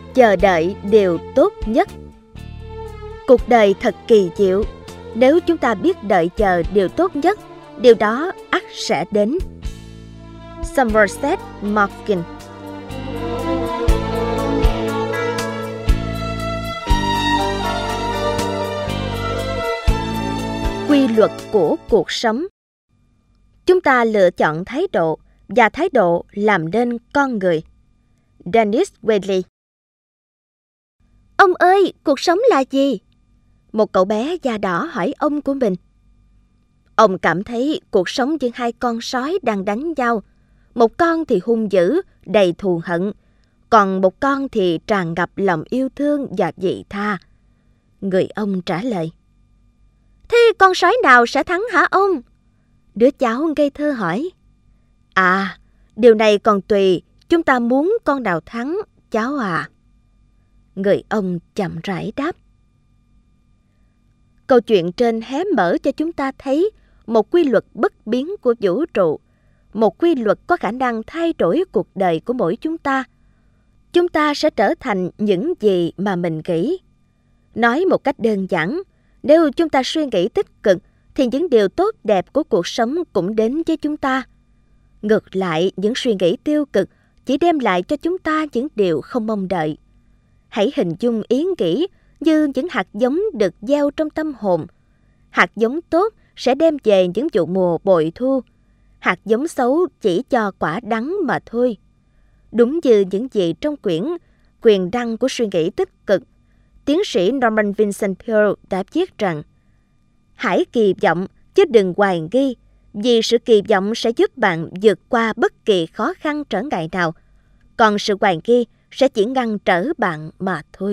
chờ đợi điều tốt nhất. Cuộc đời thật kỳ diệu. Nếu chúng ta biết đợi chờ điều tốt nhất, điều đó ắt sẽ đến. Somerset Maugham. Quy luật của cuộc sống. Chúng ta lựa chọn thái độ, và thái độ làm nên con người. Dennis Whaley. Ông ơi, cuộc sống là gì? Một cậu bé da đỏ hỏi ông của mình. Ông cảm thấy cuộc sống như hai con sói đang đánh nhau. Một con thì hung dữ, đầy thù hận, còn một con thì tràn ngập lòng yêu thương và vị tha. Người ông trả lời. Thế con sói nào sẽ thắng hả ông? Đứa cháu ngây thơ hỏi. À, điều này còn tùy chúng ta muốn con nào thắng, cháu à. Người ông chậm rãi đáp. Câu chuyện trên hé mở cho chúng ta thấy một quy luật bất biến của vũ trụ, một quy luật có khả năng thay đổi cuộc đời của mỗi chúng ta. Chúng ta sẽ trở thành những gì mà mình nghĩ. Nói một cách đơn giản, nếu chúng ta suy nghĩ tích cực, thì những điều tốt đẹp của cuộc sống cũng đến với chúng ta. Ngược lại, những suy nghĩ tiêu cực chỉ đem lại cho chúng ta những điều không mong đợi. Hãy hình dung ý nghĩ như những hạt giống được gieo trong tâm hồn. Hạt giống tốt sẽ đem về những vụ mùa bội thu. Hạt giống xấu chỉ cho quả đắng mà thôi. Đúng như những gì trong quyển Quyền năng của suy nghĩ tích cực, tiến sĩ Norman Vincent Peale đã viết rằng: hãy kỳ vọng chứ đừng hoài nghi, vì sự kỳ vọng sẽ giúp bạn vượt qua bất kỳ khó khăn trở ngại nào, còn sự hoài nghi sẽ chỉ ngăn trở bạn mà thôi.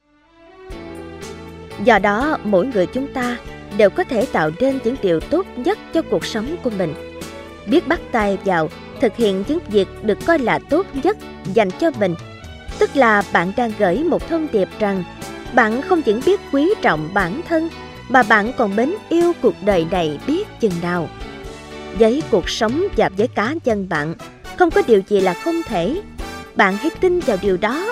Do đó, mỗi người chúng ta đều có thể tạo nên những điều tốt nhất cho cuộc sống của mình. Biết bắt tay vào thực hiện những việc được coi là tốt nhất dành cho mình, tức là bạn đang gửi một thông điệp rằng bạn không những biết quý trọng bản thân, mà bạn còn mến yêu cuộc đời này biết chừng nào. Với cuộc sống và với cá nhân bạn, không có điều gì là không thể. Bạn hãy tin vào điều đó